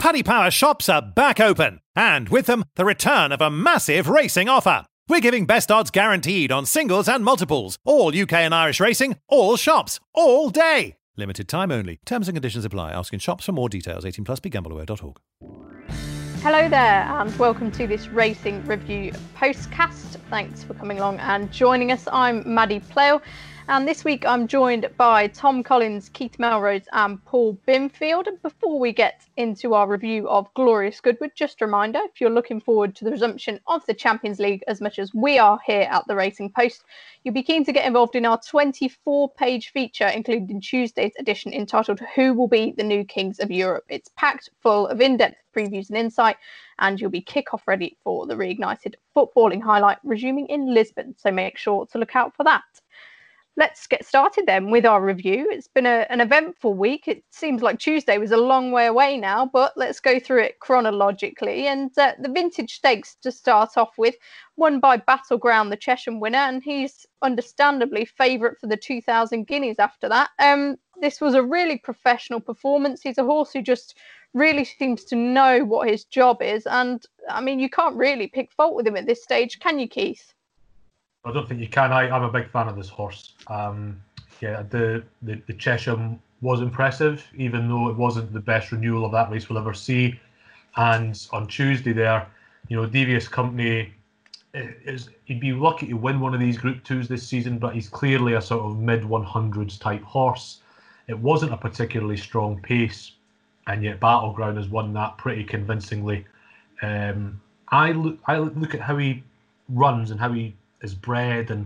Paddy Power shops are back open, and with them, the return of a massive racing offer. We're giving best odds guaranteed on singles and multiples, all UK and Irish racing, all shops, all day. Limited time only. Terms and conditions apply. Ask in shops for more details. 18 plus BeGambleAware.org. Hello there, and welcome to this Racing Review postcast. Thanks for coming along and joining us. I'm Maddie Playle, and this week I'm joined by Tom Collins, Keith Melrose and Paul Binfield. Before we get into our review of Glorious Goodwood, just a reminder, if you're looking forward to the resumption of the Champions League as much as we are here at the Racing Post, you'll be keen to get involved in our 24-page feature, including Tuesday's edition entitled Who Will Be the New Kings of Europe? It's packed full of in-depth previews and insight, and you'll be kick-off ready for the reignited footballing highlight resuming in Lisbon, so make sure to look out for that. Let's get started then with our review. It's been an eventful week. It seems like Tuesday was a long way away now, but let's go through it chronologically. And the Vintage Stakes to start off with, won by Battleground, the Chesham winner, and he's understandably favourite for the 2,000 guineas after that. This was a really professional performance. He's a horse who just really seems to know what his job is. And, I mean, you can't really pick fault with him at this stage, can you, Keith? I don't think you can. I'm a big fan of this horse. The Chesham was impressive, even though it wasn't the best renewal of that race we'll ever see. And on Tuesday there, Devious Company, he'd be lucky to win one of these Group 2s this season, but he's clearly a sort of mid-100s type horse. It wasn't a particularly strong pace, and yet Battleground has won that pretty convincingly. I look at how he runs and how he is bred, and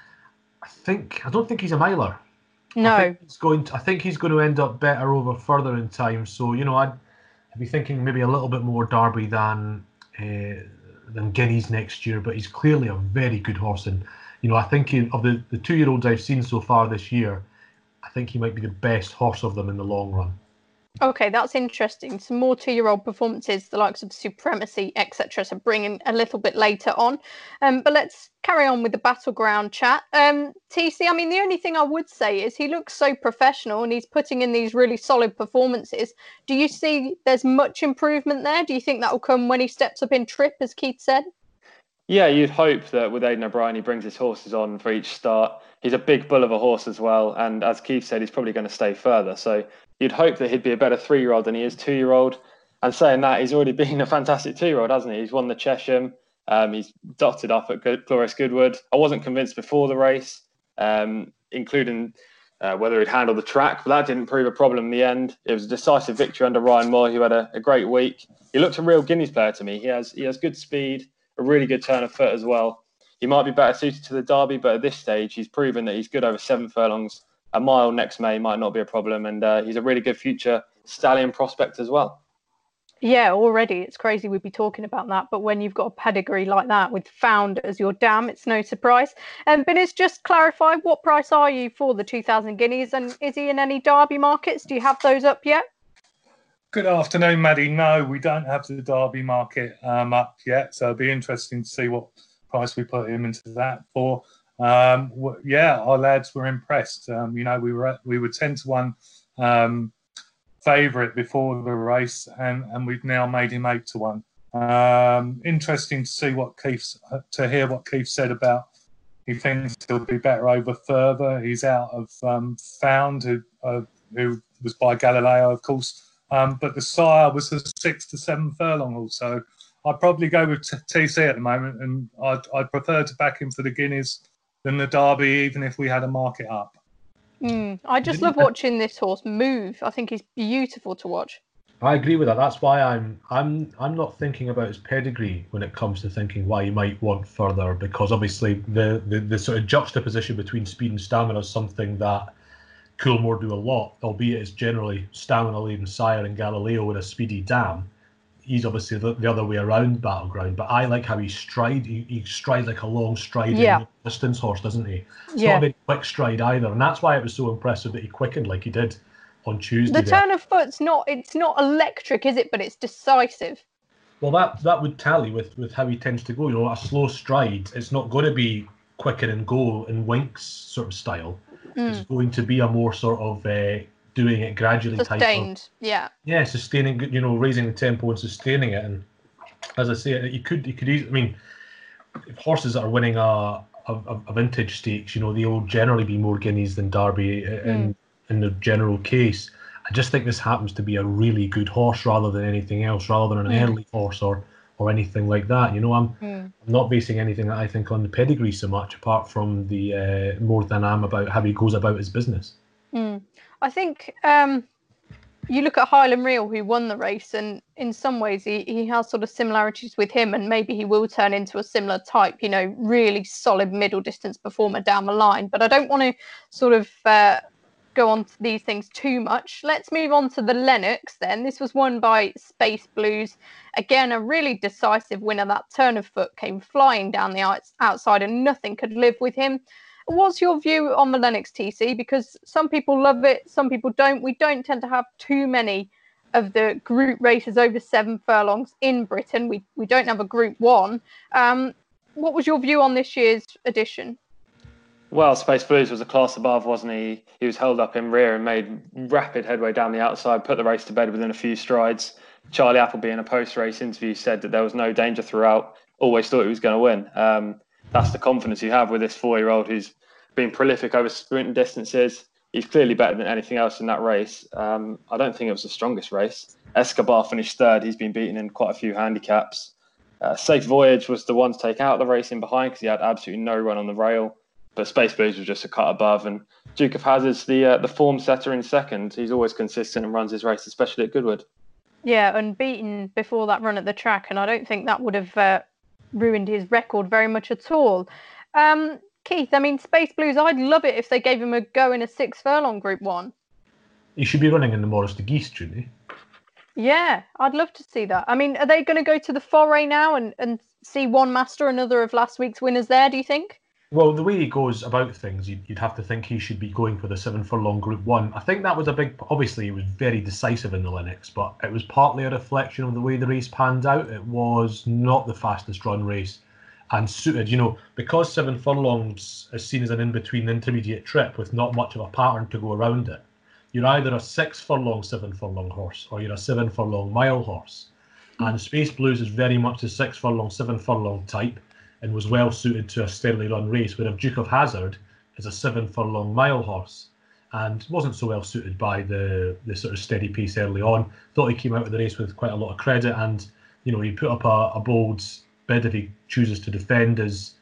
I don't think he's a miler. No, I think he's going to end up better over further in time. So I'd be thinking maybe a little bit more Derby than Guineas next year. But he's clearly a very good horse, and I think of the 2-year-olds I've seen so far this year, I think he might be the best horse of them in the long run. Okay, that's interesting. Some more 2-year-old performances, the likes of Supremacy, etc. So bringing a little bit later on. But let's carry on with the Battleground chat. TC, I mean, the only thing I would say is he looks so professional and he's putting in these really solid performances. Do you see there's much improvement there? Do you think that will come when he steps up in trip, as Keith said? Yeah, you'd hope that with Aidan O'Brien, he brings his horses on for each start. He's a big bull of a horse as well. And as Keith said, he's probably going to stay further. So you'd hope that he'd be a better 3-year-old than he is 2-year-old. And saying that, he's already been a fantastic 2-year-old, hasn't he? He's won the Chesham. He's dotted up at Glorious Goodwood. I wasn't convinced before the race, including whether he'd handle the track, but that didn't prove a problem in the end. It was a decisive victory under Ryan Moore, who had a great week. He looked a real Guineas player to me. He has good speed, a really good turn of foot as well. He might be better suited to the Derby, but at this stage, he's proven that he's good over 7 furlongs. A mile next May might not be a problem, and he's a really good future stallion prospect as well. Yeah, already it's crazy we'd be talking about that, but when you've got a pedigree like that with Found as your dam, it's no surprise. Binnis, just clarify, what price are you for the 2,000 guineas, and is he in any Derby markets? Do you have those up yet? Good afternoon, Maddie. No, we don't have the Derby market up yet, so it'll be interesting to see what price we put him into that for. Our lads were impressed. We were 10-1 favourite before the race, and we've now made him 8-1. Interesting to see to hear what Keith said about he thinks he'll be better over further. He's out of Found, who was by Galileo, of course, but the sire was a 6 to 7 furlong also. I'd probably go with TC at the moment, and I'd prefer to back him for the Guineas than the Derby, even if we had a market up. I just love watching this horse move. I think he's beautiful to watch. I agree with that. That's why I'm not thinking about his pedigree when it comes to thinking why he might want further, because obviously the sort of juxtaposition between speed and stamina is something that Coolmore do a lot, albeit it's generally stamina-laden sire and Galileo with a speedy dam. He's obviously the other way around Battleground, but I like how he strides. He strides like a long striding distance horse, doesn't he? It's not a very quick stride either, and that's why it was so impressive that he quickened like he did on Tuesday. The turn of foot's not electric, is it? But it's decisive. Well, that would tally with how he tends to go. A slow stride. It's not going to be quicken and go in Winks sort of style. It's going to be a more sort of doing it gradually. Sustained, yeah. Yeah, sustaining, raising the tempo and sustaining it. And as I say, you could easily, I mean, if horses that are winning a vintage stakes, they will generally be more guineas than Derby in the general case. I just think this happens to be a really good horse rather than anything else, rather than an early horse or anything like that. I'm not basing anything that I think on the pedigree so much, apart from the more than I am about how he goes about his business. I think you look at Highland Reel, who won the race, and in some ways he has sort of similarities with him, and maybe he will turn into a similar type, really solid middle distance performer down the line. But I don't want to sort of go on to these things too much. Let's move on to the Lennox then. This was won by Space Blues. Again, a really decisive winner. That turn of foot came flying down the outside and nothing could live with him. What's your view on the Lennox, TC? Because some people love it, some people don't. We don't tend to have too many of the group races over 7 furlongs in Britain. We don't have a Group 1. What was your view on this year's edition? Well, Space Blues was a class above, wasn't he? He was held up in rear and made rapid headway down the outside, put the race to bed within a few strides. Charlie Appleby in a post-race interview said that there was no danger throughout, always thought he was going to win. That's the confidence you have with this 4-year-old who's been prolific over sprint distances. He's clearly better than anything else in that race. I don't think it was the strongest race. Escobar finished third. He's been beaten in quite a few handicaps. Safe Voyage was the one to take out the race in behind because he had absolutely no run on the rail. But Space Blues was just a cut above. And Duke of Hazzard's the form setter in second. He's always consistent and runs his race, especially at Goodwood. Yeah, unbeaten before that run at the track. And I don't think that would have ruined his record very much at all. Keith, I mean, Space Blues, I'd love it if they gave him a go in a 6 furlong Group 1. He should be running in the Maurice de Geese, shouldn't he? Yeah, I'd love to see that. I mean, are they going to go to the foray now and see one master, another of last week's winners there, do you think? Well, the way he goes about things, you'd have to think he should be going for the 7 furlong Group 1. I think that was obviously he was very decisive in the Lennox, but it was partly a reflection of the way the race panned out. It was not the fastest run race and suited, because 7 furlongs is seen as an in-between intermediate trip with not much of a pattern to go around it. You're either a 6 furlong, 7 furlong horse, or you're a 7 furlong mile horse. And Space Blues is very much the 6 furlong, 7 furlong type, and was well suited to a steadily run race, whereas Duke of Hazzard is a 7 furlong mile horse and wasn't so well suited by the sort of steady pace early on. Thought he came out of the race with quite a lot of credit, and he put up a bold bid if he chooses to defend his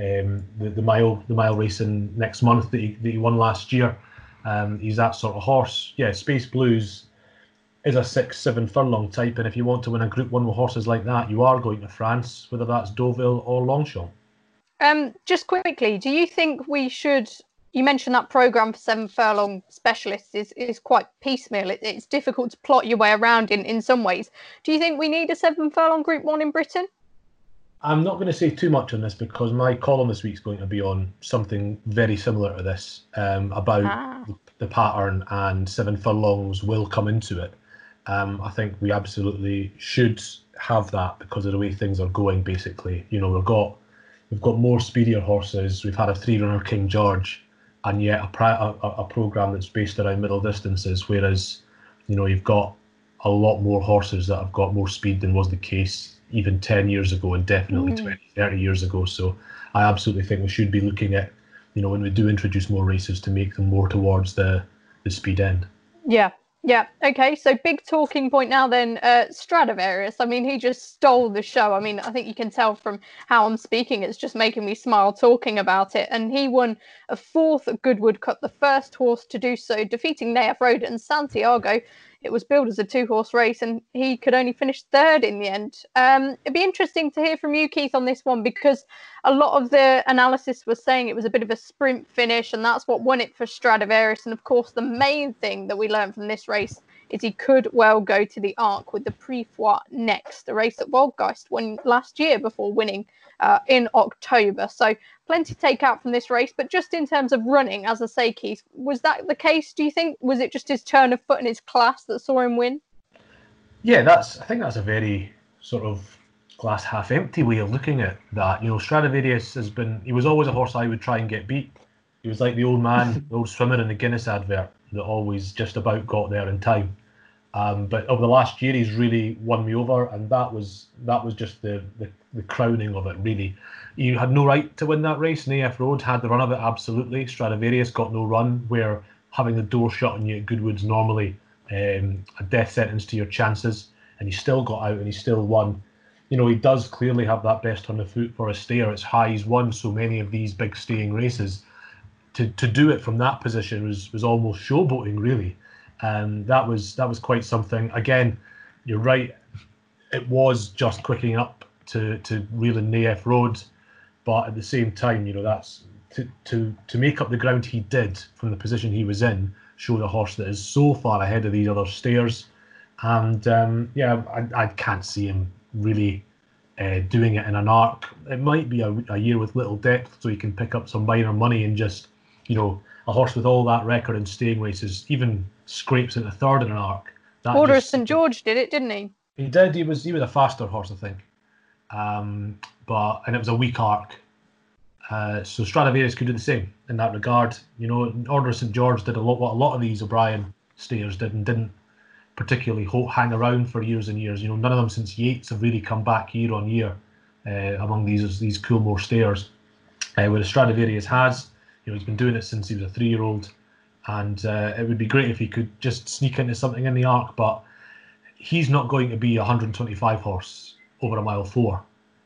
the mile racing next month that he won last year. He's that sort of horse. Yeah, Space Blues is a 6-7 furlong type, and if you want to win a Group 1 with horses like that, you are going to France, whether that's Deauville or Longchamp. Just quickly, do you think we should? You mentioned that programme for 7 furlong specialists is quite piecemeal. It's difficult to plot your way around in some ways. Do you think we need a 7 furlong Group 1 in Britain? I'm not going to say too much on this because my column this week's going to be on something very similar to this, about the pattern, and 7 furlongs will come into it. I think we absolutely should have that because of the way things are going. Basically, we've got more speedier horses. We've had a 3-runner King George, and yet a program that's based around middle distances. Whereas, you've got a lot more horses that have got more speed than was the case even 10 years ago, and definitely 20, 30 years ago. So I absolutely think we should be looking at, when we do introduce more races, to make them more towards the speed end. Yeah. Okay. So big talking point now then, Stradivarius. I mean, he just stole the show. I mean, I think you can tell from how I'm speaking, it's just making me smile talking about it. And he won a 4th at Goodwood Cup, the first horse to do so, defeating Neath Road and Santiago. It was billed as a 2-horse race, and he could only finish 3rd in the end. It'd be interesting to hear from you, Keith, on this one, because a lot of the analysis was saying it was a bit of a sprint finish, and that's what won it for Stradivarius. And of course, the main thing that we learned from this race is he could well go to the Arc with the Prix Foix next, the race that Waldgeist won last year before winning in October. So plenty to take out from this race. But just in terms of running, as I say, Keith, was that the case, do you think? Was it just his turn of foot and his class that saw him win? Yeah, I think that's a very sort of glass half empty way of looking at that. Stradivarius he was always a horse I would try and get beat. He was like the old man, the old swimmer in the Guinness advert. that always just about got there in time. But over the last year, he's really won me over, and that was just the crowning of it, really. You had no right to win that race. AF Road had the run of it, absolutely. Stradivarius got no run, where having the door shut on you at Goodwood's normally a death sentence to your chances, and he still got out and he still won. You know, he does clearly have that best on the foot for a stayer. It's high. He's won so many of these big staying races. To do it from that position was almost showboating, really. That was quite something. Again, you're right. It was just quicking up to reel in AF Road, but at the same time, you know, that's to make up the ground he did from the position he was in. Showed a horse that is so far ahead of these other stayers, and I can't see him really doing it in an arc. It might be a year with little depth, so he can pick up some minor money and just, you know, a horse with all that record in staying races, even scrapes into third in an arc. Order of St George did it, didn't he? He did. He was a faster horse, I think, and it was a weak arc. So Stradivarius could do the same in that regard. You know, Order of St George did what a lot of these O'Brien stayers did, and didn't particularly hang around for years and years. You know, none of them since Yates have really come back year on year among these Coolmore stayers. Whereas Stradivarius has. You know, he's been doing it since he was a 3-year-old, and it would be great if he could just sneak into something in the arc, but he's not going to be a 125 horse over a mile 4.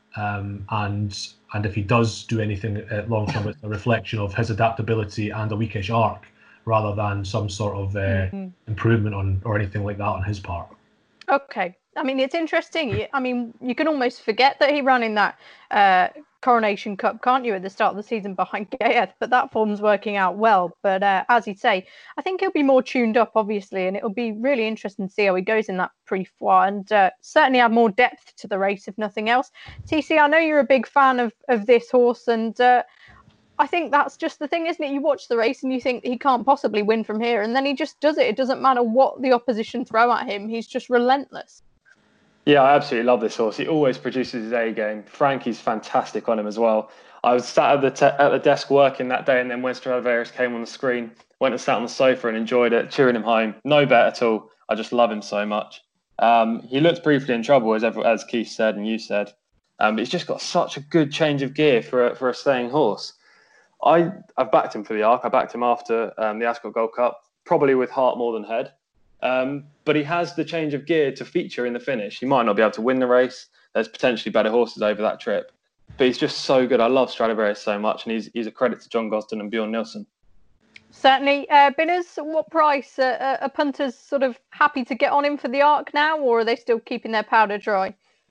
And if he does do anything at long term, it's a reflection of his adaptability and a weakish arc, rather than some sort of improvement or anything like that on his part. Okay. I mean, it's interesting. I mean, you can almost forget that he ran in that Coronation Cup, can't you, at the start of the season behind Gayeth? But that form's working out well. But as you say, I think he'll be more tuned up, obviously, and it'll be really interesting to see how he goes in that Prix Foy, and certainly have more depth to the race, if nothing else. TC, I know you're a big fan of this horse, and I think that's just the thing, isn't it? You watch the race and you think he can't possibly win from here, and then he just does it. It doesn't matter what the opposition throw at him. He's just relentless. Yeah, I absolutely love this horse. He always produces his A game. Frankie's fantastic on him as well. I was sat at the desk working that day, and then when Stradivarius came on the screen, went and sat on the sofa and enjoyed it, cheering him home. No bet at all. I just love him so much. He looked briefly in trouble, as Keith said and you said. But he's just got such a good change of gear for a staying horse. I've backed him for the arc. I backed him after the Ascot Gold Cup, probably with heart more than head. But he has the change of gear to feature in the finish. He might not be able to win the race. There's potentially better horses over that trip. But he's just so good. I love Stradivarius so much, and he's a credit to John Gosden and Bjorn Nilsson. Certainly. Binners, what price? Are punters sort of happy to get on him for the arc now, or are they still keeping their powder dry?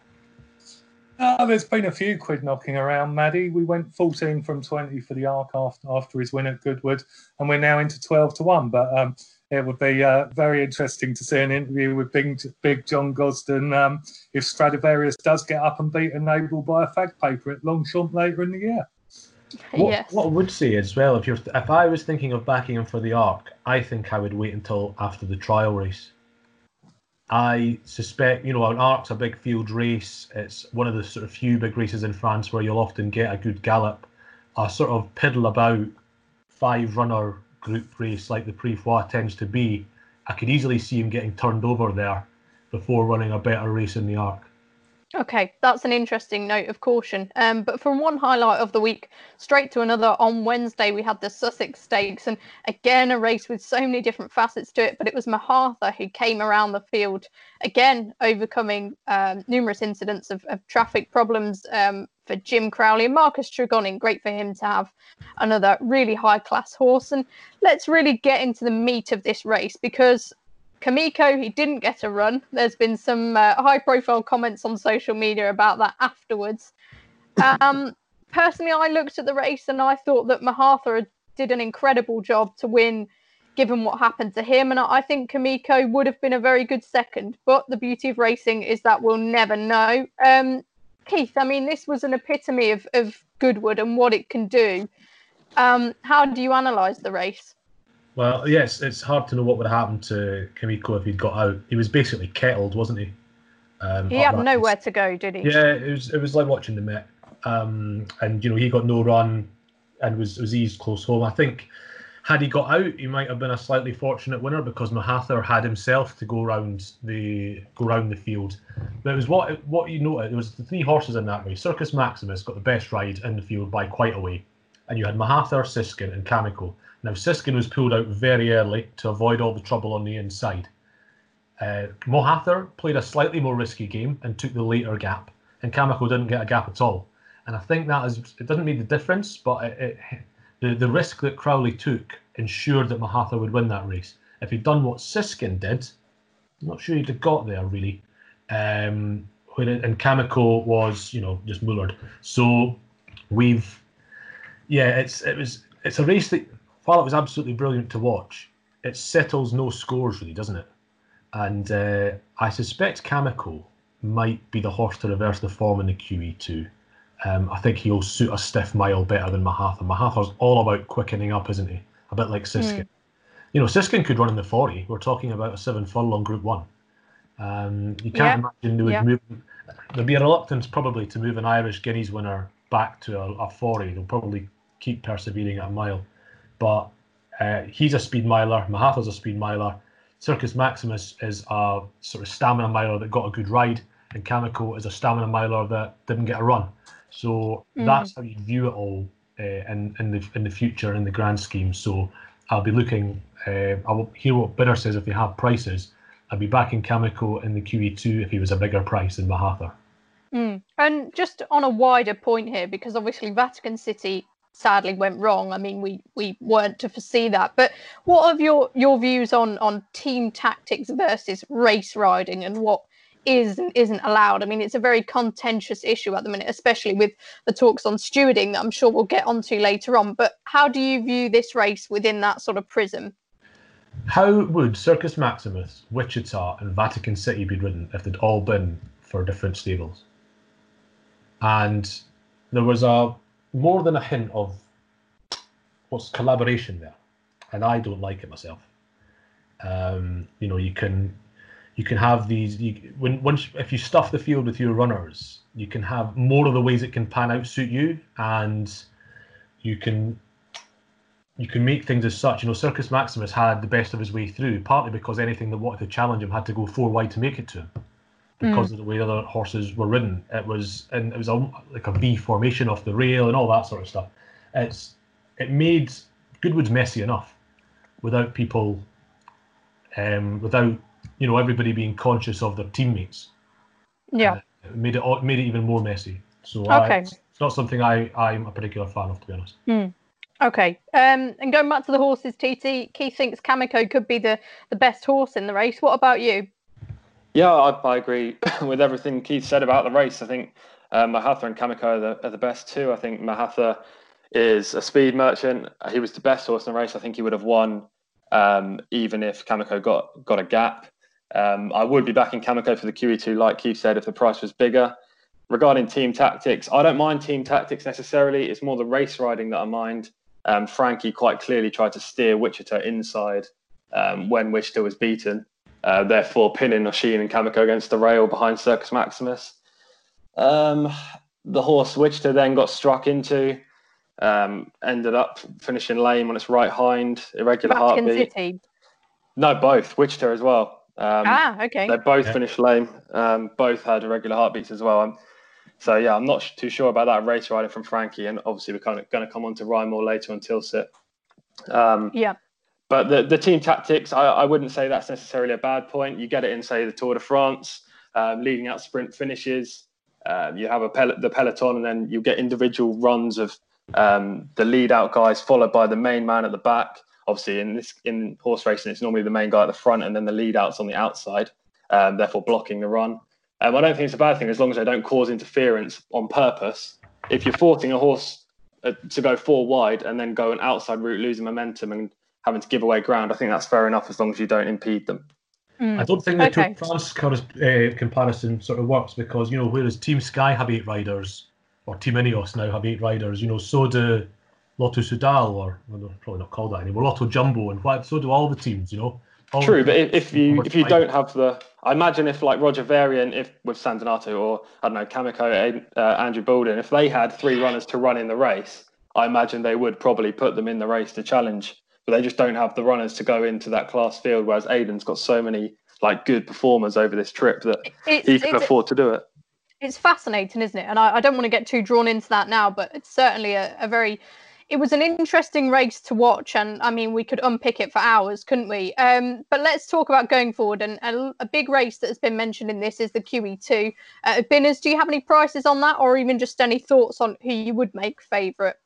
There's been a few quid knocking around, Maddie. We went 14 from 20 for the arc after his win at Goodwood, and we're now into 12-1. But it would be very interesting to see an interview with big John Gosden if Stradivarius does get up and beat Enable by a fag paper at Longchamp later in the year. Yes. What I would say as well, if I was thinking of backing him for the arc, I think I would wait until after the trial race. I suspect, an arc's a big field race. It's one of the sort of few big races in France where you'll often get a good gallop. A sort of piddle about 5-runner group race like the Prix Foy tends to be, I could easily see him getting turned over there before running a better race in the arc. Okay, that's an interesting note of caution. But from one highlight of the week straight to another, on Wednesday we had the Sussex Stakes, and again a race with so many different facets to it, but it was Mahatha who came around the field, again overcoming numerous incidents of traffic problems for Jim Crowley and Marcus Tregoning. Great for him to have another really high-class horse. And let's really get into the meat of this race, because Kamiko, he didn't get a run. There's been some high-profile comments on social media about that afterwards. Personally, I looked at the race and I thought that Mahatha did an incredible job to win, given what happened to him. And I think Kamiko would have been a very good second. But the beauty of racing is that we'll never know. Keith, I mean, this was an epitome of Goodwood and what it can do. How do you analyse the race? Well, yes, it's hard to know what would happen to Kamiko if he'd got out. He was basically kettled, wasn't he? He had nowhere to go, did he? Yeah, it was like watching the Met. And he got no run and was eased close home. I think Had he got out, he might have been a slightly fortunate winner because Mahathir had himself to go round the field. But it was what you noted. It was the 3 horses in that race. Circus Maximus got the best ride in the field by quite a way, and you had Mahathir, Siskin, and Kamiko. Now Siskin was pulled out very early to avoid all the trouble on the inside. Mahathir played a slightly more risky game and took the later gap, and Kamiko didn't get a gap at all. And I think it doesn't make the difference, but the risk that Crowley took ensured that Mahathir would win that race. If he'd done what Siskin did, I'm not sure he'd have got there really. And Kamiko was, just mullered. So it's a race that, while it was absolutely brilliant to watch, it settles no scores really, doesn't it? And I suspect Kamiko might be the horse to reverse the form in the QE2. I think he'll suit a stiff mile better than Mahathir. Mahathir's all about quickening up, isn't he? A bit like Siskin. Siskin could run in the 40. We're talking about a 7 furlong Group 1. You can't imagine they would move. There'd be a reluctance probably to move an Irish Guineas winner back to a 40. They'll probably keep persevering at a mile. But he's a speed miler. Mahathir's a speed miler. Circus Maximus is a sort of stamina miler that got a good ride, and Kamiko is a stamina miler that didn't get a run. So that's how you view it all in the future, in the grand scheme. So I'll be looking, I will hear what Bidder says if they have prices. I'd be backing Kamiko in the QE2 if he was a bigger price than Mahathir. And just on a wider point here, because obviously Vatican City sadly went wrong. I mean, we weren't to foresee that. But what are your views on team tactics versus race riding and what is and isn't allowed? I mean, it's a very contentious issue at the minute, especially with the talks on stewarding that I'm sure we'll get onto later on. But how do you view this race within that sort of prism? How would Circus Maximus, Wichita, and Vatican City be ridden if they'd all been for different stables? And there was more than a hint of what's collaboration there, and I don't like it myself. You can have these. If you stuff the field with your runners, you can have more of the ways it can pan out suit you, and you can make things as such. Circus Maximus had the best of his way through, partly because anything that wanted to challenge him had to go 4 wide to make it to him, because of the way other horses were ridden. It was like a V formation off the rail and all that sort of stuff. It made Goodwood's messy enough without people, without everybody being conscious of their teammates. Yeah, it made it even more messy. So it's not something I'm a particular fan of, to be honest. Okay, and going back to the horses, TT, Keith thinks Kamiko could be the best horse in the race. What about you? Yeah, I agree with everything Keith said about the race. I think Mahathir and Kamiko are the best too. I think Mahathir is a speed merchant. He was the best horse in the race. I think he would have won even if Kamiko got a gap. I would be backing Kamiko for the QE2, like Keith said, if the price was bigger. Regarding team tactics, I don't mind team tactics necessarily. It's more the race riding that I mind. Frankie quite clearly tried to steer Wichita inside when Wichita was beaten, therefore pinning Oisin and Kamiko against the rail behind Circus Maximus. The horse Wichita then got struck into, ended up finishing lame on its right hind, irregular Vatican heartbeat. City? No, both. Wichita as well. Okay. They both finished lame. Both had irregular heartbeats as well. So, yeah, I'm not too sure about that race riding from Frankie. And obviously, we're kind of going to come on to Rymore later on Tilsit. But the team tactics, I wouldn't say that's necessarily a bad point. You get it in, say, the Tour de France, leading out sprint finishes. You have the peloton, and then you get individual runs of the lead out guys followed by the main man at the back. Obviously, in horse racing, it's normally the main guy at the front and then the lead outs on the outside, therefore blocking the run. I don't think it's a bad thing as long as they don't cause interference on purpose. If you're forcing a horse to go 4 wide and then go an outside route, losing momentum and having to give away ground, I think that's fair enough as long as you don't impede them. I don't think the Tour de France comparison sort of works because, whereas Team Sky have 8 riders, or Team Ineos now have 8 riders, so do Lotto Soudal, or they're probably not called that anymore, Lotto Jumbo, and so do all the teams, True, but if you don't have I imagine if like Roger Varian, if with San Donato or I don't know Kamiko, Andrew Baldwin, if they had 3 runners to run in the race, I imagine they would probably put them in the race to challenge but they just don't have the runners to go into that class field. Whereas Aidan's got so many good performers over this trip that he can afford to do it. It's fascinating, isn't it? And I don't want to get too drawn into that now, but it's certainly it was an interesting race to watch. And I mean, we could unpick it for hours, couldn't we? But let's talk about going forward. And a big race that has been mentioned in this is the QE2. Binners, do you have any prices on that, or even just any thoughts on who you would make favourite?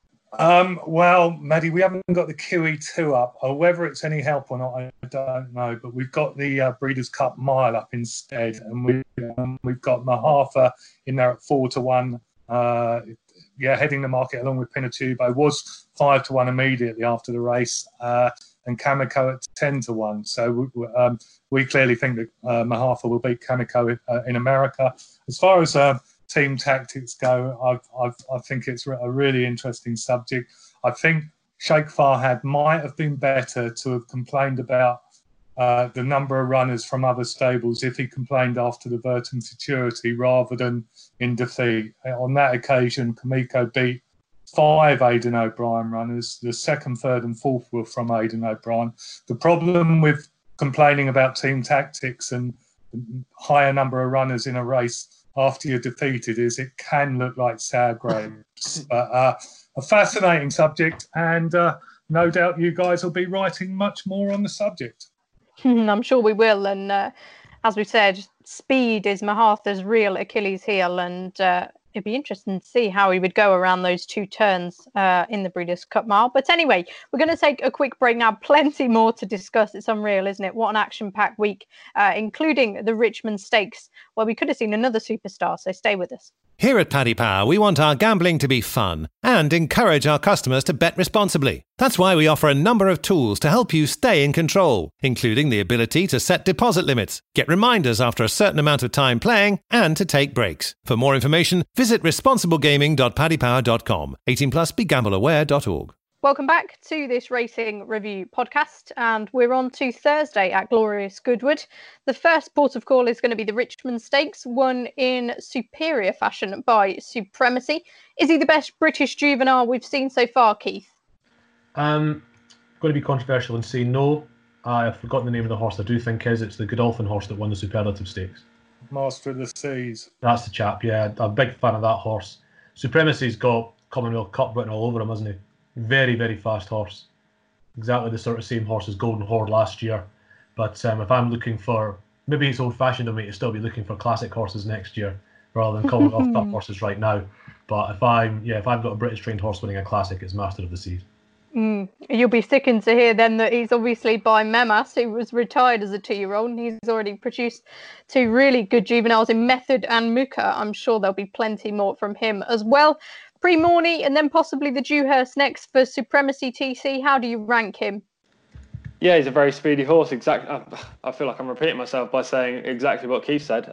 Well, Maddie, we haven't got the QE2 up. Whether it's any help or not, I don't know. But we've got the Breeders' Cup Mile up instead, and we've got Mahafa in there at 4-1. Heading the market along with Pinatubo, was 5-1 immediately after the race, and Kamiko at 10-1. So we clearly think that Mahafa will beat Kamiko in America. As far as team tactics go, I think it's a really interesting subject. I think Sheikh Farhad might have been better to have complained about the number of runners from other stables if he complained after the Burton Futurity rather than in defeat. On that occasion, Kamiko beat 5 Aidan O'Brien runners. The second, third and fourth were from Aidan O'Brien. The problem with complaining about team tactics and higher number of runners in a race after you're defeated is it can look like sour grapes. A fascinating subject, and no doubt you guys will be writing much more on the subject. I'm sure we will. And as we said, speed is Mahafa's real Achilles heel, and it'd be interesting to see how he would go around those 2 turns in the Breeders' Cup Mile. But anyway, we're going to take a quick break now. Plenty more to discuss. It's unreal, isn't it? What an action-packed week, including the Richmond Stakes, where we could have seen another superstar. So stay with us. Here at Paddy Power, we want our gambling to be fun and encourage our customers to bet responsibly. That's why we offer a number of tools to help you stay in control, including the ability to set deposit limits, get reminders after a certain amount of time playing, and to take breaks. For more information, visit responsiblegaming.paddypower.com. 18 plus, begambleaware.org. Welcome back to this Racing Review podcast, and we're on to Thursday at Glorious Goodwood. The first port of call is going to be the Richmond Stakes, won in superior fashion by Supremacy. Is he the best British juvenile we've seen so far, Keith? Going to be controversial and say no. I've forgotten the name of the horse. I do think it's the Godolphin horse that won the Superlative Stakes. Master of the Seas. That's the chap, yeah. I'm a big fan of that horse. Supremacy's got Commonwealth Cup written all over him, hasn't he? Very, very fast horse. Exactly the sort of same horse as Golden Horde last year. But if I'm looking for, maybe it's old-fashioned of me to still be looking for classic horses next year rather than Commonwealth Cup horses right now. But if I've got a British trained horse winning a classic, it's Master of the Seas. You'll be sickened to hear then that he's obviously by Memas, who was retired as a 2-year-old, and he's already produced 2 really good juveniles in Method and Muka. I'm sure there'll be plenty more from him as well. Pre-Morney and then possibly the Dewhurst next for Supremacy. TC, how do you rank him? Yeah, he's a very speedy horse. Exactly. I feel like I'm repeating myself by saying exactly what Keith said.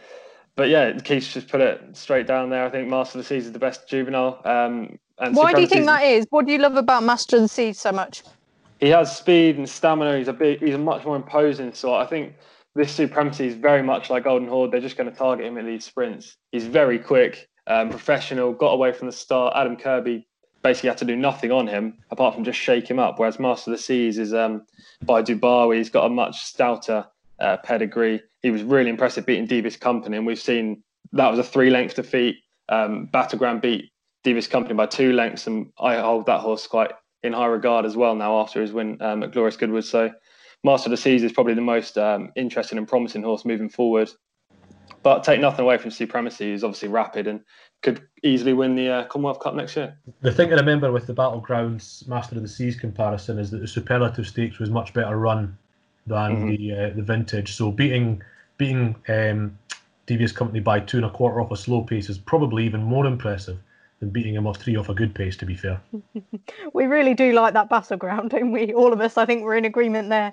But yeah, Keith's just put it straight down there. I think Master of the Seas is the best juvenile. And why do you think that is? What do you love about Master of the Seas so much? He has speed and stamina. He's a much more imposing sort. I think this Supremacy is very much like Golden Horde. They're just going to target him at these sprints. He's very quick. Professional, got away from the start. Adam Kirby basically had to do nothing on him apart from just shake him up, whereas Master of the Seas is by Dubawi. He's got a much stouter pedigree. He was really impressive beating Davis Company, and we've seen that was a 3-length defeat. Battleground beat Davis Company by 2 lengths, and I hold that horse quite in high regard as well now after his win at Glorious Goodwood. So Master of the Seas is probably the most interesting and promising horse moving forward. But take nothing away from Supremacy, who's obviously rapid and could easily win the Commonwealth Cup next year. The thing to remember with the Battlegrounds Master of the Seas comparison is that the Superlative Stakes was much better run than the Vintage. So beating Devious Company by 2 1/4 off a slow pace is probably even more impressive than beating him off 3 off a good pace, to be fair. We really do like that Battleground, don't we? All of us, I think we're in agreement there.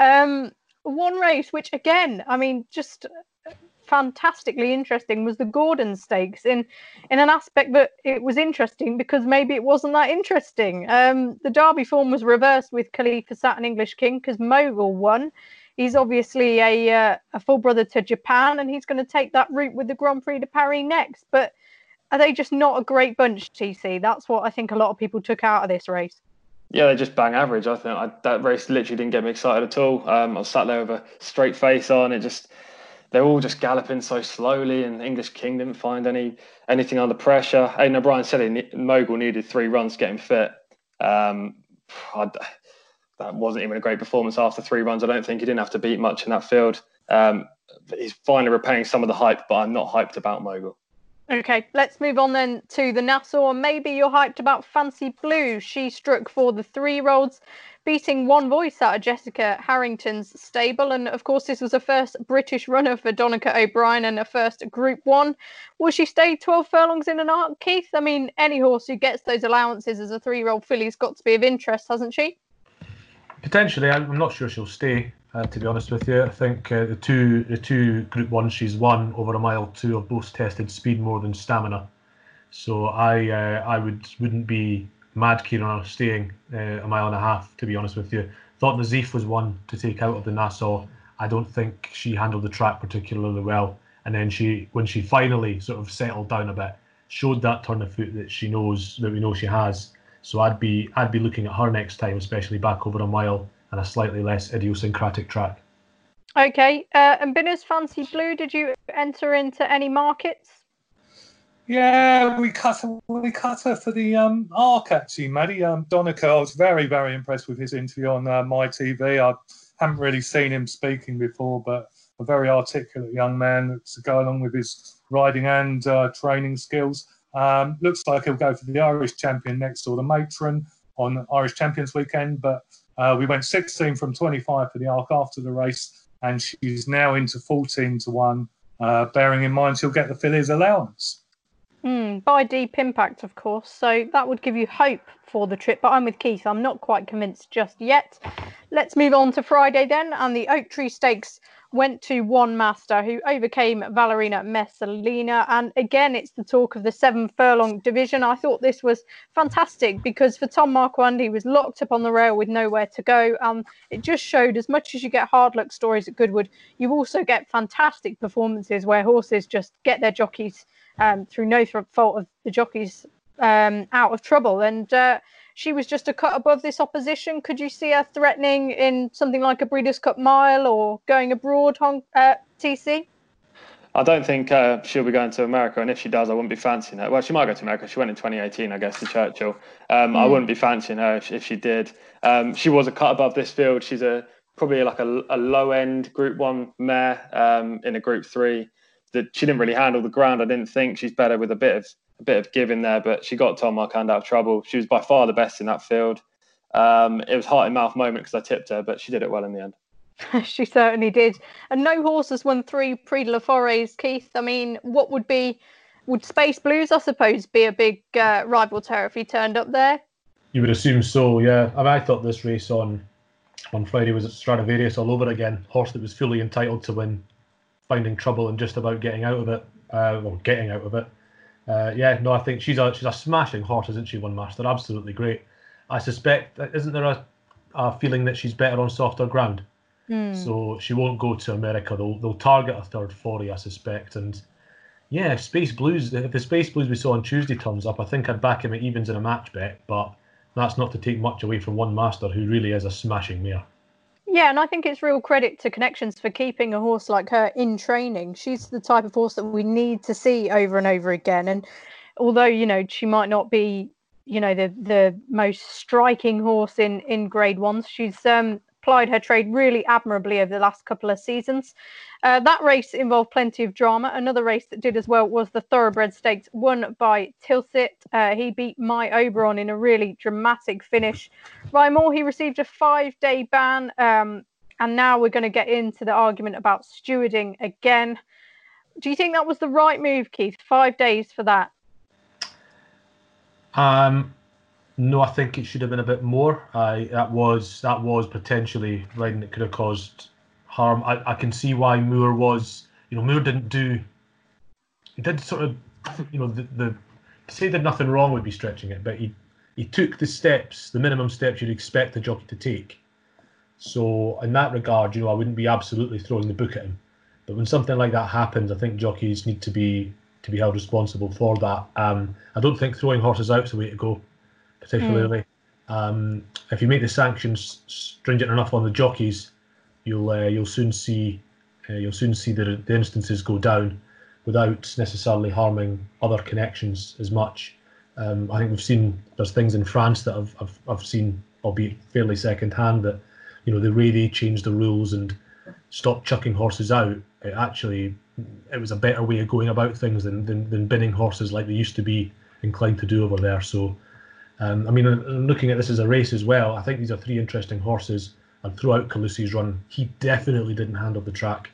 One race, which again, I mean, just fantastically interesting, was the Gordon Stakes in an aspect that it was interesting because maybe it wasn't that interesting. The Derby form was reversed with Khalifa Saturn English King because Mogul won. He's obviously a full brother to Japan, and he's going to take that route with the Grand Prix de Paris next. But are they just not a great bunch, TC? That's what I think a lot of people took out of this race. Yeah, they just bang average. I think that race literally didn't get me excited at all. I was sat there with a straight face on. They're all just galloping so slowly, and English King didn't find anything under pressure. Aidan O'Brien said Mogul needed 3 runs to get him fit. That wasn't even a great performance after 3 runs. I don't think he didn't have to beat much in that field. He's finally repaying some of the hype, but I'm not hyped about Mogul. Okay, let's move on then to the Nassau. Maybe you're hyped about Fancy Blue. She struck for the 3-year-olds, beating One Voice out of Jessica Harrington's stable. And of course, this was her first British runner for Donica O'Brien and her first Group 1. Will she stay 12 furlongs in an arc, Keith? I mean, any horse who gets those allowances as a 3-year-old filly's got to be of interest, hasn't she? Potentially. I'm not sure she'll stay, to be honest with you. I think the two Group 1s she's won over a mile 2 have both tested speed more than stamina. So I wouldn't be mad keen on her staying a mile and a half, to be honest with you. Thought Nazif was one to take out of the Nassau. I don't think she handled the track particularly well. And then when she finally sort of settled down a bit, showed that turn of foot that we know she has. So I'd be looking at her next time, especially back over a mile and a slightly less idiosyncratic track. Okay, and Binner's Fancy Blue, did you enter into any markets? Yeah, we cut her for the arc, actually, Maddie. Donica, I was very, very impressed with his interview on My TV. I haven't really seen him speaking before, but a very articulate young man to go along with his riding and training skills. Looks like he'll go for the Irish champion next, or the matron on Irish Champions Weekend. But we went 16 from 25 for the arc after the race, and she's now into 14 to 1, bearing in mind she'll get the filly's allowance. By Deep Impact, of course. So that would give you hope for the trip. But I'm with Keith. I'm not quite convinced just yet. Let's move on to Friday then. And the Oak Tree Stakes went to One Master, who overcame Valerina Messalina. And again, it's the talk of the 7 furlong division. I thought this was fantastic because for Tom Marquand, he was locked up on the rail with nowhere to go. It just showed, as much as you get hard luck stories at Goodwood, you also get fantastic performances where horses just get their jockeys through no fault of the jockeys out of trouble. And she was just a cut above this opposition. Could you see her threatening in something like a Breeders' Cup Mile or going abroad, TC? I don't think she'll be going to America, and if she does, I wouldn't be fancying her. Well, she might go to America. She went in 2018, I guess, to Churchill. I wouldn't be fancying her if she did. She was a cut above this field. She's probably like a low-end Group 1 mare in a Group 3. That she didn't really handle the ground. I didn't think she's better with a bit of give in there, but she got Tom Marquand out of trouble. She was by far the best in that field. It was heart in mouth moment because I tipped her, but she did it well in the end. She certainly did. And no horse has won 3 Prix de la Forêts, Keith. I mean, would Space Blues, I suppose, be a big rival to her if he turned up there? You would assume so, yeah. I mean, I thought this race on Friday was at Stradivarius all over again. Horse that was fully entitled to win, finding trouble and just about getting out of it. I think she's a smashing horse, isn't she, One Master? Absolutely great. I suspect, isn't there a feeling that she's better on softer ground? So she won't go to America. They'll target a third 40, I suspect. And yeah, if the Space Blues we saw on Tuesday turns up, I think I'd back him at evens in a match bet, but that's not to take much away from One Master, who really is a smashing mare. Yeah, and I think it's real credit to Connections for keeping a horse like her in training. She's the type of horse that we need to see over and over again. And although, she might not be, the most striking horse in Grade 1s, she's plied her trade really admirably over the last couple of seasons. That race involved plenty of drama. Another race that did as well was the Thoroughbred Stakes, won by Tilsit. He beat My Oberon in a really dramatic finish. Ryan Moore, he received a 5-day ban, and now we're going to get into the argument about stewarding again. Do you think that was the right move, Keith? 5 days for that? No, I think it should have been a bit more. That was potentially riding that could have caused harm. I can see why Moore was. Moore didn't do. He did sort of, to say he did nothing wrong would be stretching it, but he took the minimum steps you'd expect a jockey to take. So in that regard, I wouldn't be absolutely throwing the book at him. But when something like that happens, I think jockeys need to be held responsible for that. I don't think throwing horses out is the way to go, particularly. If you make the sanctions stringent enough on the jockeys, you'll soon see the instances go down without necessarily harming other connections as much. I think there's things in France that I've seen, albeit fairly second hand, that the way they changed the rules and stopped chucking horses out, it was a better way of going about things than binning horses like they used to be inclined to do over there. So, looking at this as a race as well, I think these are three interesting horses. And throughout Calusi's run, he definitely didn't handle the track.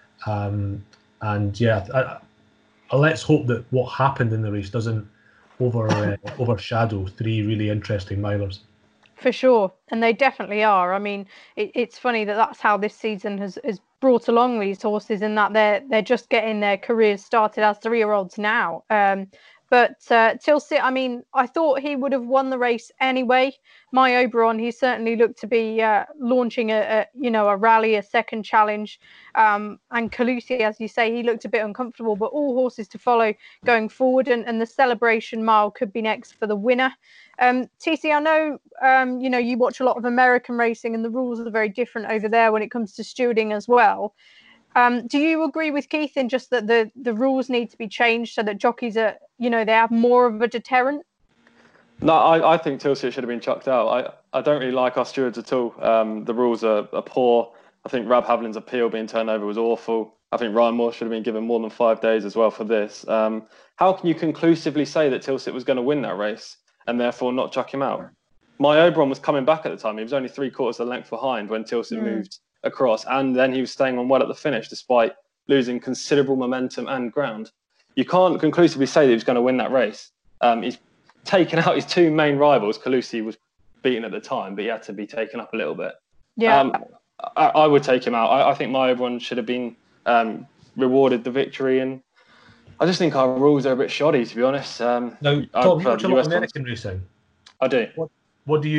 Let's hope that what happened in the race doesn't overshadow three really interesting milers. For sure, and they definitely are. I mean, it's funny that's how this season has brought along these horses, in that they're just getting their careers started as 3-year-olds now. But Tilsit, I mean, I thought he would have won the race anyway. My Oberon, he certainly looked to be launching a rally, a second challenge. And Calusi, as you say, he looked a bit uncomfortable, but all horses to follow going forward. And the Celebration Mile could be next for the winner. TC, I know, you watch a lot of American racing, and the rules are very different over there when it comes to stewarding as well. Do you agree with Keith in just that the rules need to be changed so that jockeys are, they have more of a deterrent? No, I think Tilsit should have been chucked out. I don't really like our stewards at all. The rules are poor. I think Rab Havlin's appeal being turned over was awful. I think Ryan Moore should have been given more than 5 days as well for this. How can you conclusively say that Tilsit was going to win that race and therefore not chuck him out? My Oberon was coming back at the time. He was only 3/4 of the length behind when Tilsit moved across, and then he was staying on well at the finish despite losing considerable momentum and ground. You can't conclusively say that he was going to win that race. He's taken out his two main rivals. Calusi was beaten at the time, but he had to be taken up a little bit. Yeah, I would take him out. I think my Oberon should have been rewarded the victory, and I just think our rules are a bit shoddy, to be honest. Now, Tom, you watch a lot of American racing. I do. What do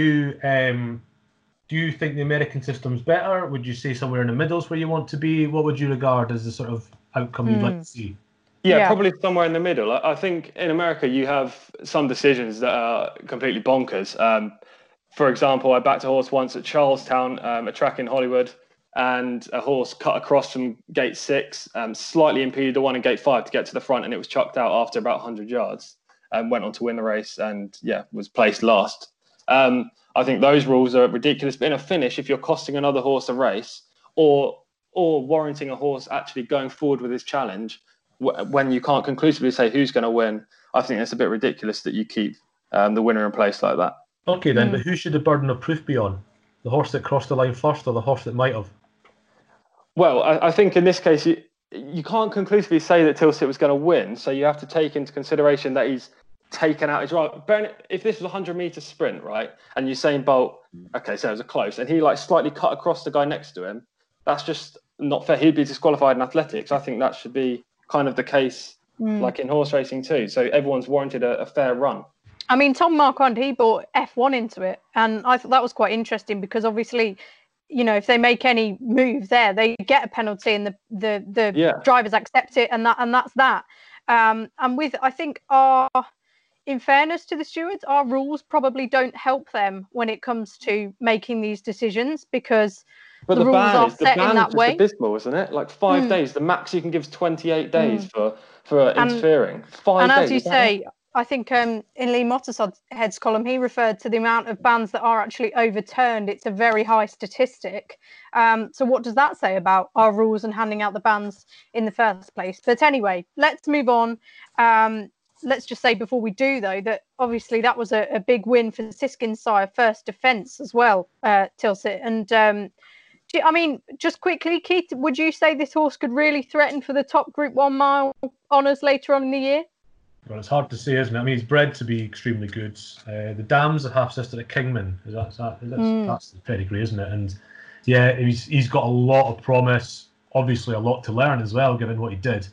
you think the American system's better? Would you say somewhere in the middle's where you want to be? What would you regard as the sort of outcome you'd like to see? Yeah, probably somewhere in the middle. I think in America you have some decisions that are completely bonkers. For example, I backed a horse once at Charlestown, a track in Hollywood, and a horse cut across from gate 6, slightly impeded the one in gate 5 to get to the front, and it was chucked out after about 100 yards and went on to win the race and, was placed last. I think those rules are ridiculous. But in a finish, if you're costing another horse a race or warranting a horse actually going forward with his challenge, when you can't conclusively say who's going to win, I think it's a bit ridiculous that you keep the winner in place like that. Okay, then, but who should the burden of proof be on? The horse that crossed the line first or the horse that might have? Well, I think in this case, you can't conclusively say that Tilsit was going to win, so you have to take into consideration that he's taken out his rival. If this was a 100-meter sprint, right, and Usain Bolt, okay, so it was a close, and he slightly cut across the guy next to him, that's just not fair. He'd be disqualified in athletics. I think that should be kind of the case, like in horse racing too. So everyone's warranted a fair run. I mean, Tom Marquand, he brought F1 into it, and I thought that was quite interesting because obviously, if they make any move there, they get a penalty, and the drivers accept it, and that's that. And I think in fairness to the stewards, our rules probably don't help them when it comes to making these decisions because the rules are set in that way. But the ban is abysmal, isn't it? Like 5 days. The max you can give is 28 days for interfering. 5 days. And as you say, I think in Lee Mottershead's column, he referred to the amount of bans that are actually overturned. It's a very high statistic. So what does that say about our rules and handing out the bans in the first place? But anyway, let's move on. Let's just say before we do, though, that obviously that was a big win for Siskin's sire, first defence as well, Tilsit. And just quickly, Keith, would you say this horse could really threaten for the top Group 1 mile honours later on in the year? Well, it's hard to say, isn't it? I mean, he's bred to be extremely good. The dam's a half-sister at Kingman. That's the pedigree, isn't it? And yeah, he's got a lot of promise, obviously a lot to learn as well, given what he did.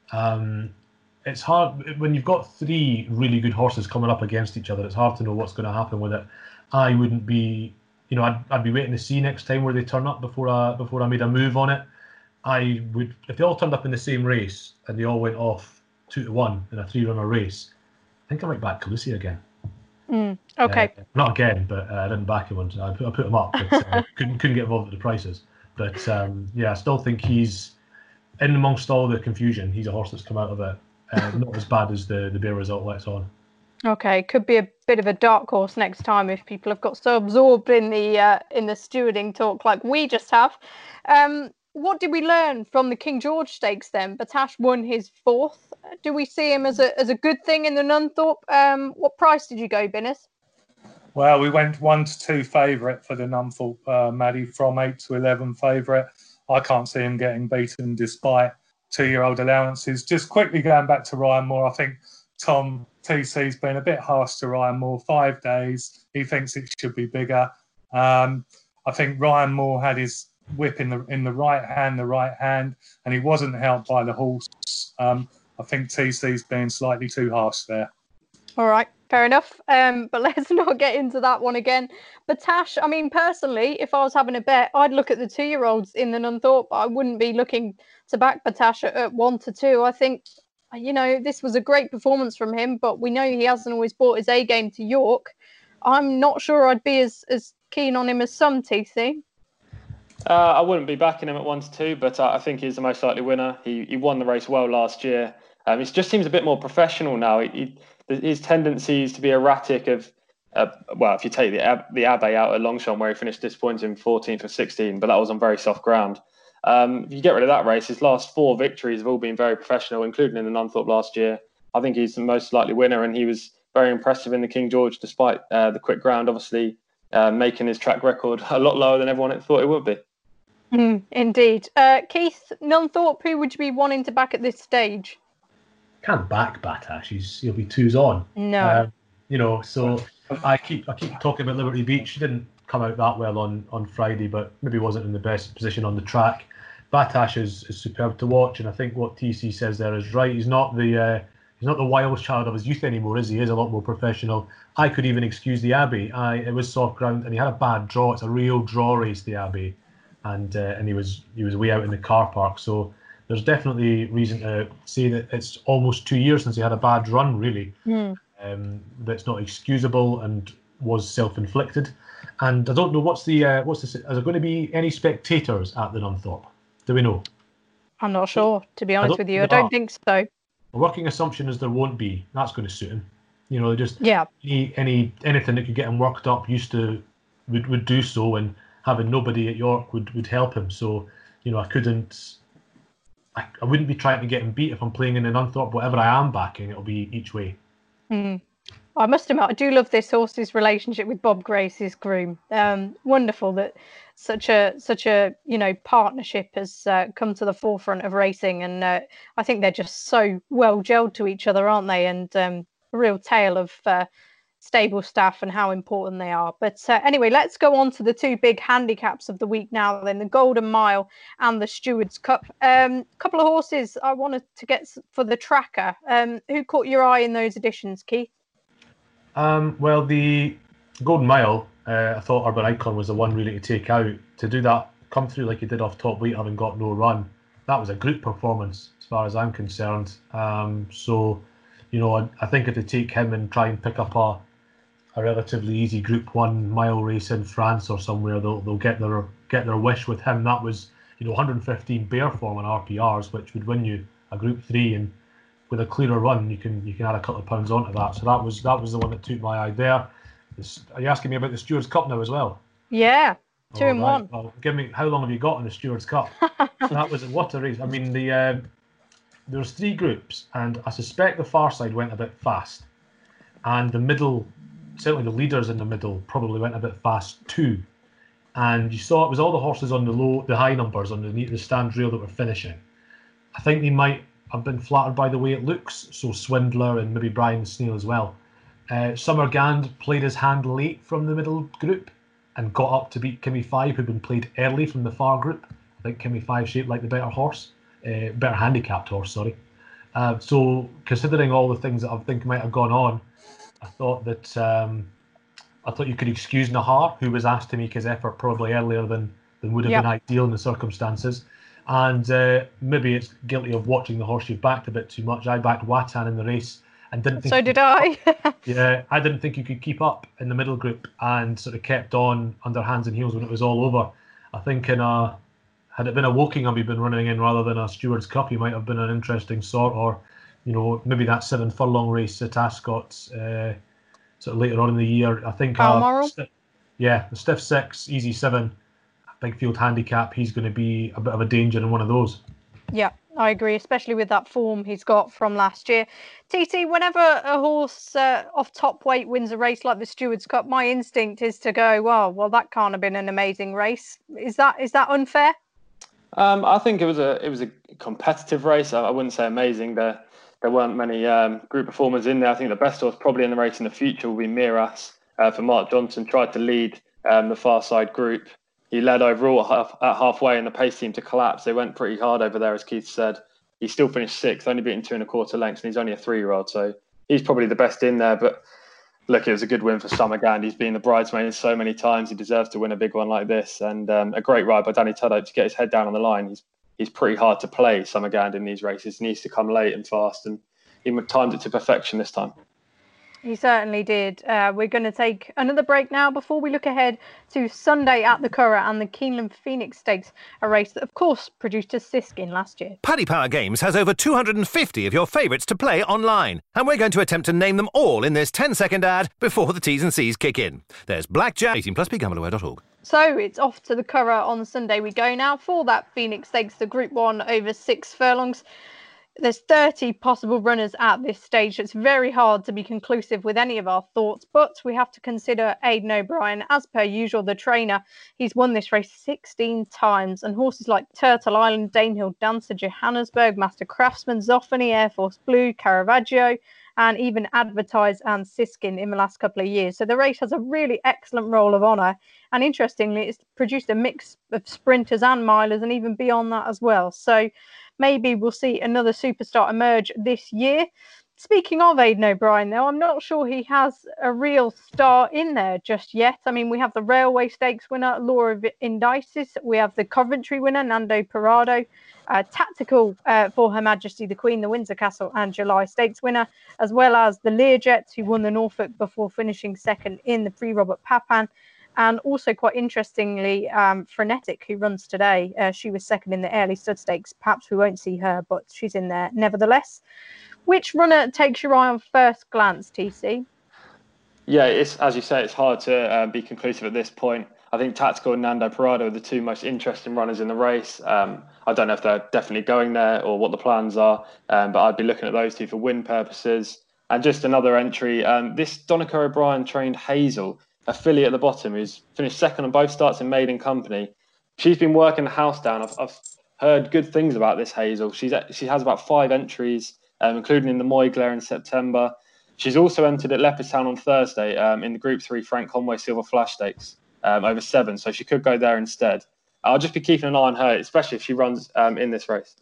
It's hard when you've got 3 really good horses coming up against each other. It's hard to know what's going to happen with it. I wouldn't be, I'd be waiting to see next time where they turn up before I made a move on it. I would, if they all turned up in the same race and they all went off 2-1 in a 3-runner race, I think I might back Calusi again. Okay. Not again, but I didn't back him once. I put him up, but couldn't get involved with the prices. But I still think he's in amongst all the confusion. He's a horse that's come out of it not as bad as the Bear result lets on. Okay, could be a bit of a dark horse next time if people have got so absorbed in the stewarding talk like we just have. What did we learn from the King George Stakes then? Battaash won his 4th. Do we see him as a good thing in the Nunthorpe? What price did you go, Binnis? Well, we went 1 to 2 favourite for the Nunthorpe, Maddie, from 8 to 11 favourite. I can't see him getting beaten despite 2-year-old allowances. Just quickly going back to Ryan Moore, I think Tom TC's been a bit harsh to Ryan Moore. 5 days. He thinks it should be bigger. I think Ryan Moore had his whip in the right hand, and he wasn't helped by the horse. I think TC's being slightly too harsh there. All right, fair enough. But let's not get into that one again. Battaash, I mean, personally, if I was having a bet, I'd look at the 2-year-olds in the Nunthorpe. I wouldn't be looking to back Battaash at 1 to 2. I think, this was a great performance from him, but we know he hasn't always brought his A game to York. I'm not sure I'd be as keen on him as some, TC. I wouldn't be backing him at 1 to 2, but I think he's the most likely winner. He won the race well last year. It just seems a bit more professional now. His tendencies to be erratic if you take the Abbey out at Longchamp, where he finished disappointing 14th of 16, but that was on very soft ground. If you get rid of that race, his last 4 victories have all been very professional, including in the Nunthorpe last year. I think he's the most likely winner, and he was very impressive in the King George, despite the quick ground, obviously making his track record a lot lower than everyone thought it would be. Indeed. Keith, Nunthorpe, who would you be wanting to back at this stage? Can't back Battaash. He'll be 2s on. No. So I keep talking about Liberty Beach. He didn't come out that well on Friday, but maybe wasn't in the best position on the track. Battaash is superb to watch, and I think what TC says there is right. He's not the wild child of his youth anymore, is he? He is a lot more professional. I could even excuse the Abbey. It was soft ground, and he had a bad draw. It's a real draw race, the Abbey, and he was way out in the car park. So there's definitely reason to say that it's almost 2 years since he had a bad run, really. That's not excusable and was self-inflicted. And I don't know what's the is there going to be any spectators at the Nunthorpe? Do we know? I'm not sure, to be honest with you. I don't think so. A working assumption is there won't be. That's going to suit him. Anything that could get him worked up would do so, and having nobody at York would help him. So, I wouldn't be trying to get him beat if I'm playing in the Nunthorpe. Whatever I am backing, it'll be each way. I must admit, I do love this horse's relationship with Bob Grace, his groom. Wonderful that such a partnership has come to the forefront of racing, and I think they're just so well gelled to each other, aren't they? And a real tale of stable staff and how important they are. But anyway, let's go on to the 2 big handicaps of the week now, then the Golden Mile and the Stewards Cup. Couple of horses I wanted to get for the tracker. Who caught your eye in those editions, Keith? Well, the Golden Mile, I thought Urban Icon was the one really to take out. To do that, come through like he did off top weight, having got no run, that was a group performance as far as I'm concerned. I think if they take him and try and pick up a relatively easy Group 1 mile race in France or somewhere, they'll get their wish with him. That was 115 bear form on RPRs, which would win you a Group 3, and with a clearer run, you can add a couple of pounds onto that. So that was the one that took my eye there. Are you asking me about the Stewards Cup now as well? Yeah, 2 and 1. Well, give me, how long have you got in the Stewards Cup? That was what a race. I mean, there was 3 groups, and I suspect the far side went a bit fast, and the middle, certainly the leaders in the middle, probably went a bit fast too. And you saw it was all the horses on the high numbers underneath the stand rail that were finishing. I think they might have been flattered by the way it looks. So Swindler and maybe Brian Snail as well. Summer Gand played his hand late from the middle group and got up to beat Kimmy 5, who'd been played early from the far group. I think Kimmy 5 shaped like the better handicapped horse, sorry. So considering all the things that I think might have gone on, I thought you could excuse Nahar, who was asked to make his effort probably earlier than would have been ideal in the circumstances. And maybe it's guilty of watching the horse you've backed a bit too much. I backed Watan in the race, and didn't think So did I. yeah, I didn't think you could keep up in the middle group, and sort of kept on under hands and heels when it was all over. I think had it been a Wokingham he'd been running in rather than a Stewards Cup, he might have been an interesting sort, or maybe that 7 furlong race at Ascot sort of later on in the year. I think Balmoral. The stiff 6, easy 7, big field handicap, he's going to be a bit of a danger in one of those. Yeah, I agree, especially with that form he's got from last year. TT, whenever a horse off top weight wins a race like the Stewards Cup, my instinct is to go, well, that can't have been an amazing race. Is that unfair? I think it was a competitive race. I wouldn't say amazing. There weren't many group performers in there. I think the best horse probably in the race in the future will be Miras for Mark Johnson. Tried to lead the far side group. He led overall at halfway, and the pace seemed to collapse. They went pretty hard over there, as Keith said. He still finished 6th, only beaten 2 1/4 lengths, and he's only a 3-year-old, so he's probably the best in there. But look, it was a good win for Summergand. He's been the bridesmaid so many times. He deserves to win a big one like this, and a great ride by Danny Tudhope to get his head down on the line. He's pretty hard to play, Summergand, in these races. He needs to come late and fast, and he timed it to perfection this time. He certainly did. We're going to take another break now before we look ahead to Sunday at the Curragh and the Keeneland Phoenix Stakes, a race that, of course, produced a Siskin last year. Paddy Power Games has over 250 of your favourites to play online, and we're going to attempt to name them all in this 10-second ad before the T's and C's kick in. There's Blackjack, 18 plus, begambleaware.org. So it's off to the Curragh on Sunday we go now for that Phoenix Stakes, the Group 1 over 6 furlongs. There's 30 possible runners at this stage, so it's very hard to be conclusive with any of our thoughts, but we have to consider Aidan O'Brien. As per usual, the trainer, he's won this race 16 times, and horses like Turtle Island, Danehill Dancer, Johannesburg, Master Craftsman, Zoffany, Air Force Blue, Caravaggio, and even Advertise and Siskin in the last couple of years. So the race has a really excellent roll of honour, and interestingly, it's produced a mix of sprinters and milers, and even beyond that as well. So maybe we'll see another superstar emerge this year. Speaking of Aidan O'Brien, though, I'm not sure he has a real star in there just yet. I mean, we have the Railway Stakes winner, Laura Indices. We have the Coventry winner, Nando Parado. Tactical for Her Majesty the Queen, the Windsor Castle and July Stakes winner, as well as the Learjet, who won the Norfolk before finishing second in the Prix Robert Papin. And also, quite interestingly, Frenetic, who runs today, she was second in the Airlie Stud Stakes. Perhaps we won't see her, but she's in there nevertheless. Which runner takes your eye on first glance, TC? Yeah, it's, as you say, it's hard to be conclusive at this point. I think Tactical and Nando Parado are the two most interesting runners in the race. I don't know if they're definitely going there or what the plans are, but I'd be looking at those two for win purposes. And just another entry, this Donica O'Brien trained Hazel, a filly at the bottom, who's finished second on both starts in Maiden Company. She's been working the house down. I've heard good things about this Hazel. She has about 5 entries, including in the Moyglare in September. She's also entered at Leopardstown on Thursday in the Group 3 Frank Conway Silver Flash Stakes over 7, so she could go there instead. I'll just be keeping an eye on her, especially if she runs in this race.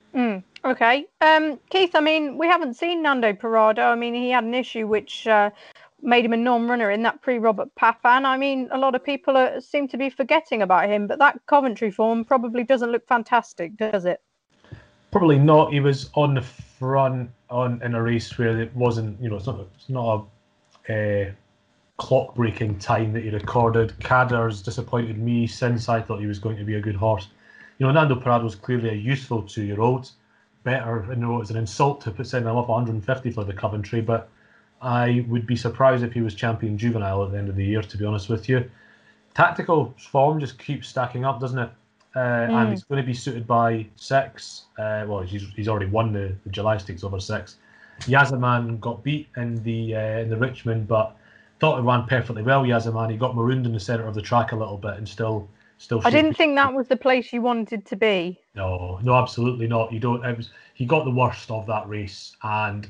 Okay. Keith, I mean, we haven't seen Nando Parado. I mean, he had an issue which made him a non-runner in that Prix-Robert Papin. I mean, a lot of people seem to be forgetting about him, but that Coventry form probably doesn't look fantastic, does it? Probably not. He was on the front in a race where it wasn't, it's not a clock-breaking time that he recorded. Cadder's disappointed me since I thought he was going to be a good horse. Nando Parado was clearly a useful 2-year-old. Better, it's an insult to put sending him up 150 for the Coventry, but I would be surprised if he was champion juvenile at the end of the year, to be honest with you. Tactical form just keeps stacking up, doesn't it? And he's going to be suited by 6. He's already won the July Stakes over 6. Yazaman got beat in the Richmond, but thought it ran perfectly well. Yazaman, he got marooned in the centre of the track a little bit and still. I didn't think that was the place you wanted to be. No, absolutely not. You don't. He got the worst of that race, and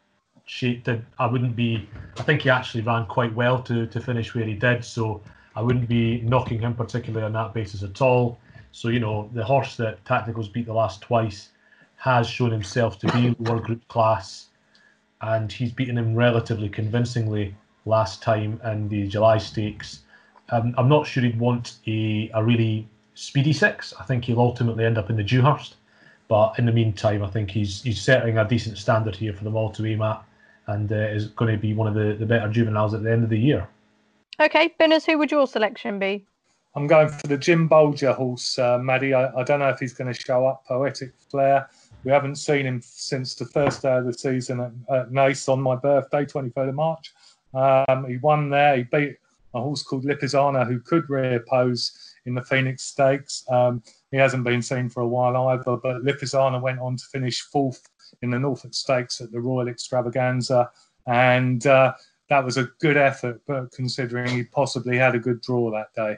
I think he actually ran quite well to finish where he did, so I wouldn't be knocking him particularly on that basis at all. So, the horse that Tactical's beat the last twice has shown himself to be lower group class, and he's beaten him relatively convincingly last time in the July Stakes. I'm not sure he'd want a really speedy 6. I think he'll ultimately end up in the Dewhurst, but in the meantime, I think he's setting a decent standard here for them all to aim at. and is going to be one of the better juveniles at the end of the year. Okay, Binners, who would your selection be? I'm going for the Jim Bolger horse, Maddie. I don't know if he's going to show up. Poetic Flair. We haven't seen him since the first day of the season at Naas on my birthday, 23rd of March. He won there. He beat a horse called Lipizzaner, who could rear pose in the Phoenix Stakes. He hasn't been seen for a while either, but Lipizzaner went on to finish 4th in the Norfolk Stakes at the Royal Extravaganza. And that was a good effort, but considering he possibly had a good draw that day.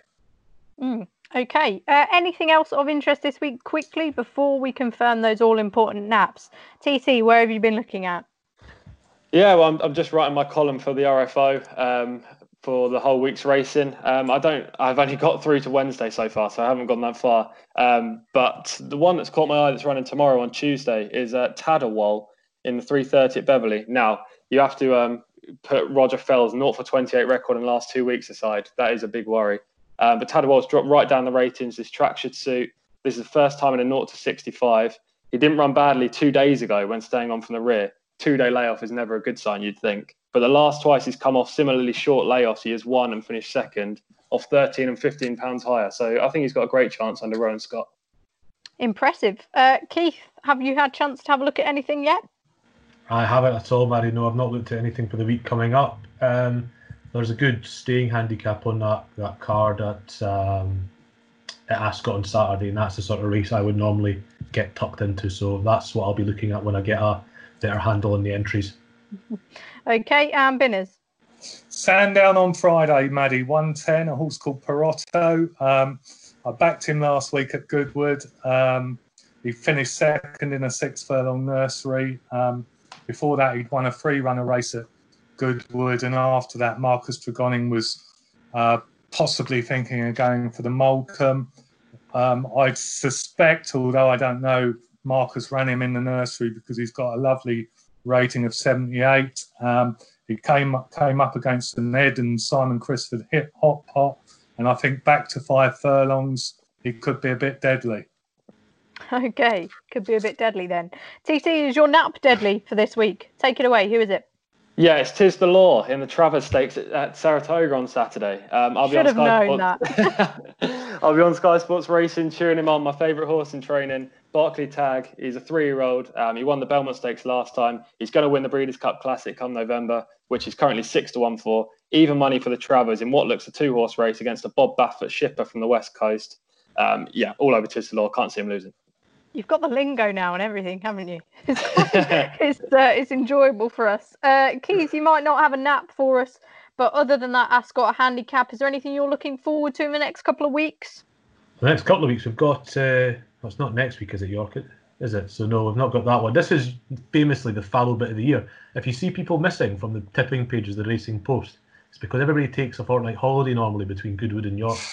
Okay. Anything else of interest this week quickly before we confirm those all-important naps? TT, where have you been looking at? Yeah, well, I'm just writing my column for the RFO for the whole week's racing. I've only got through to Wednesday so far, so I haven't gone that far. But the one that's caught my eye that's running tomorrow on Tuesday is Tadawal in the 3:30 at Beverley. Now, you have to put Roger Fell's 0-for-28 record in the last 2 weeks aside. That is a big worry. But Tadawal's dropped right down the ratings. This track should suit. This is the first time in a 0-65. He didn't run badly 2 days ago when staying on from the rear. 2-day layoff is never a good sign, you'd think. But the last twice he's come off similarly short layoffs, he has won and finished second off 13 and 15 pounds higher. So I think he's got a great chance under Rowan Scott. Impressive. Keith, have you had a chance to have a look at anything yet? I haven't at all, Mary. No, I've not looked at anything for the week coming up. There's a good staying handicap on that card at Ascot on Saturday, and that's the sort of race I would normally get tucked into. So that's what I'll be looking at when I get a better handle on the entries. Okay, Binners. Sandown on Friday, Maddie, 110, a horse called Perotto. I backed him last week at Goodwood. He finished second in a 6-furlong nursery. Before that, he'd won a free-runner race at Goodwood, and after that, Marcus Tregoning was possibly thinking of going for the Molecombe. I suspect, although I don't know, Marcus ran him in the nursery because he's got a lovely rating of 78. He came up against Ned and Simon Crisford hit hot pot, and I think back to 5 furlongs, he could be a bit deadly. Okay, could be a bit deadly then. TT, is your nap deadly for this week? Take it away. Who is it? Yeah, it's Tis the Law in the Travers Stakes at Saratoga on Saturday. Should have known that. I'll be on Sky Sports Racing, cheering him on. My favourite horse in training, Barclay Tag. He's a 3-year-old. He won the Belmont Stakes last time. He's going to win the Breeders' Cup Classic come November, which is currently 6-1 for. Even money for the Travers in what looks a 2-horse race against a Bob Baffert shipper from the West Coast. All over Tis the Law. Can't see him losing. You've got the lingo now and everything, haven't you? It's enjoyable for us. Keith, you might not have a nap for us, but other than that Ascot handicap, is there anything you're looking forward to in the next couple of weeks? The next couple of weeks we've got, it's not next week, is it, York? Is it? So no, we've not got that one. This is famously the fallow bit of the year. If you see people missing from the tipping pages of the Racing Post, it's because everybody takes a fortnight holiday normally between Goodwood and York.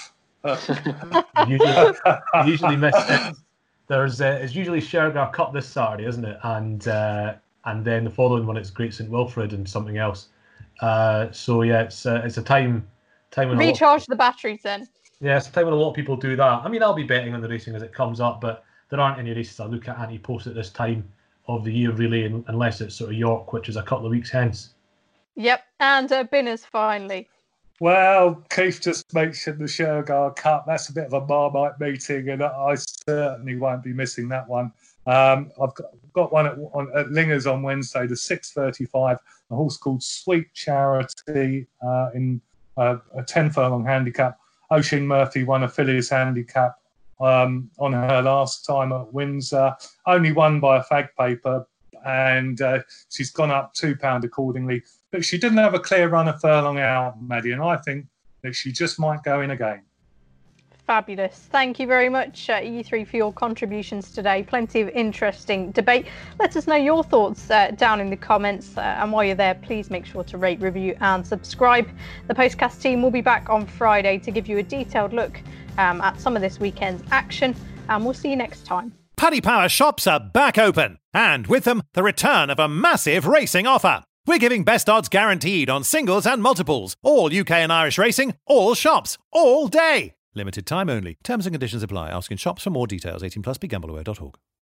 usually miss it. It's usually Shergar Cup this Saturday, isn't it? And then the following one it's Great St Wilfrid and something else. So yeah, it's a time when recharge the batteries then. Yeah, it's a time when a lot of people do that. I mean, I'll be betting on the racing as it comes up, but there aren't any races I look at anti-post at this time of the year really, unless it's sort of York, which is a couple of weeks hence. Yep, and Binners finally. Well, Keith just mentioned the Shergar Cup. That's a bit of a Marmite meeting, and I certainly won't be missing that one. I've got one at Lingers on Wednesday, the 6:35, a horse called Sweet Charity in a 10-furlong handicap. Oisin Murphy won a fillies handicap on her last time at Windsor, only won by a fag paper, and she's gone up £2 accordingly. But she didn't have a clear run a furlong out, Maddie, and I think that she just might go in again. Fabulous. Thank you very much, you three, for your contributions today. Plenty of interesting debate. Let us know your thoughts down in the comments. And while you're there, please make sure to rate, review and subscribe. The Postcast team will be back on Friday to give you a detailed look at some of this weekend's action. And we'll see you next time. Paddy Power shops are back open. And with them, the return of a massive racing offer. We're giving best odds guaranteed on singles and multiples. All UK and Irish racing, all shops, all day. Limited time only. Terms and conditions apply. Ask in shops for more details. 18+, begambleaware.org.